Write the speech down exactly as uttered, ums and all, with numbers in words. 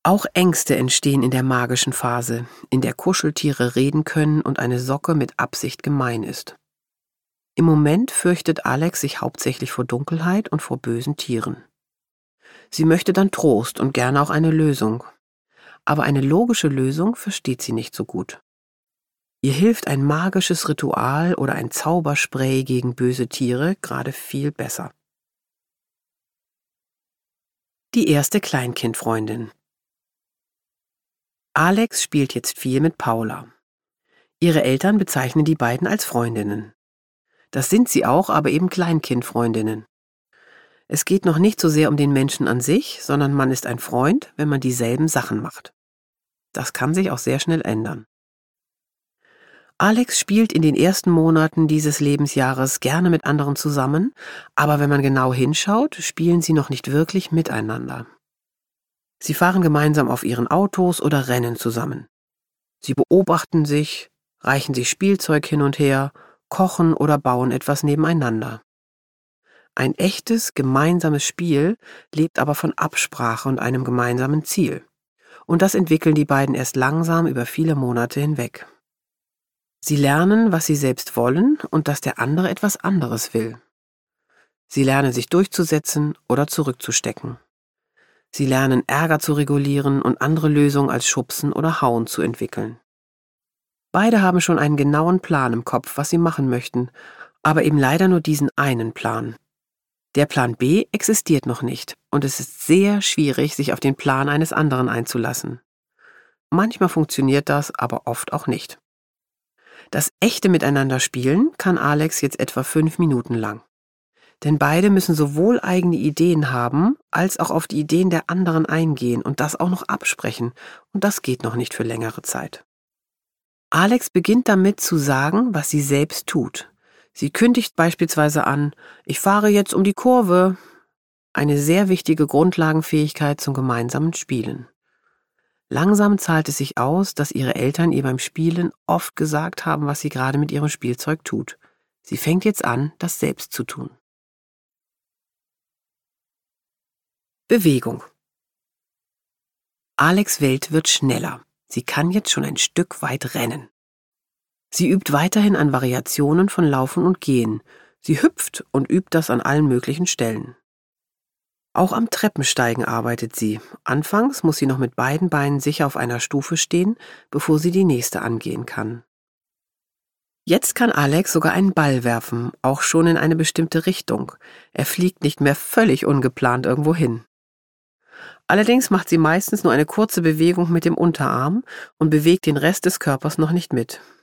Auch Ängste entstehen in der magischen Phase, in der Kuscheltiere reden können und eine Socke mit Absicht gemein ist. Im Moment fürchtet Alex sich hauptsächlich vor Dunkelheit und vor bösen Tieren. Sie möchte dann Trost und gerne auch eine Lösung. Aber eine logische Lösung versteht sie nicht so gut. Ihr hilft ein magisches Ritual oder ein Zauberspray gegen böse Tiere gerade viel besser. Die erste Kleinkindfreundin. Alex spielt jetzt viel mit Paula. Ihre Eltern bezeichnen die beiden als Freundinnen. Das sind sie auch, aber eben Kleinkindfreundinnen. Es geht noch nicht so sehr um den Menschen an sich, sondern man ist ein Freund, wenn man dieselben Sachen macht. Das kann sich auch sehr schnell ändern. Alex spielt in den ersten Monaten dieses Lebensjahres gerne mit anderen zusammen, aber wenn man genau hinschaut, spielen sie noch nicht wirklich miteinander. Sie fahren gemeinsam auf ihren Autos oder rennen zusammen. Sie beobachten sich, reichen sich Spielzeug hin und her, kochen oder bauen etwas nebeneinander. Ein echtes, gemeinsames Spiel lebt aber von Absprache und einem gemeinsamen Ziel. Und das entwickeln die beiden erst langsam über viele Monate hinweg. Sie lernen, was sie selbst wollen und dass der andere etwas anderes will. Sie lernen, sich durchzusetzen oder zurückzustecken. Sie lernen, Ärger zu regulieren und andere Lösungen als Schubsen oder Hauen zu entwickeln. Beide haben schon einen genauen Plan im Kopf, was sie machen möchten, aber eben leider nur diesen einen Plan. Der Plan B existiert noch nicht und es ist sehr schwierig, sich auf den Plan eines anderen einzulassen. Manchmal funktioniert das, aber oft auch nicht. Das echte Miteinander spielen kann Alex jetzt etwa fünf Minuten lang. Denn beide müssen sowohl eigene Ideen haben, als auch auf die Ideen der anderen eingehen und das auch noch absprechen. Und das geht noch nicht für längere Zeit. Alex beginnt damit zu sagen, was sie selbst tut. Sie kündigt beispielsweise an, ich fahre jetzt um die Kurve. Eine sehr wichtige Grundlagenfähigkeit zum gemeinsamen Spielen. Langsam zahlt es sich aus, dass ihre Eltern ihr beim Spielen oft gesagt haben, was sie gerade mit ihrem Spielzeug tut. Sie fängt jetzt an, das selbst zu tun. Bewegung. Alex' Welt wird schneller. Sie kann jetzt schon ein Stück weit rennen. Sie übt weiterhin an Variationen von Laufen und Gehen. Sie hüpft und übt das an allen möglichen Stellen. Auch am Treppensteigen arbeitet sie. Anfangs muss sie noch mit beiden Beinen sicher auf einer Stufe stehen, bevor sie die nächste angehen kann. Jetzt kann Alex sogar einen Ball werfen, auch schon in eine bestimmte Richtung. Er fliegt nicht mehr völlig ungeplant irgendwo hin. Allerdings macht sie meistens nur eine kurze Bewegung mit dem Unterarm und bewegt den Rest des Körpers noch nicht mit.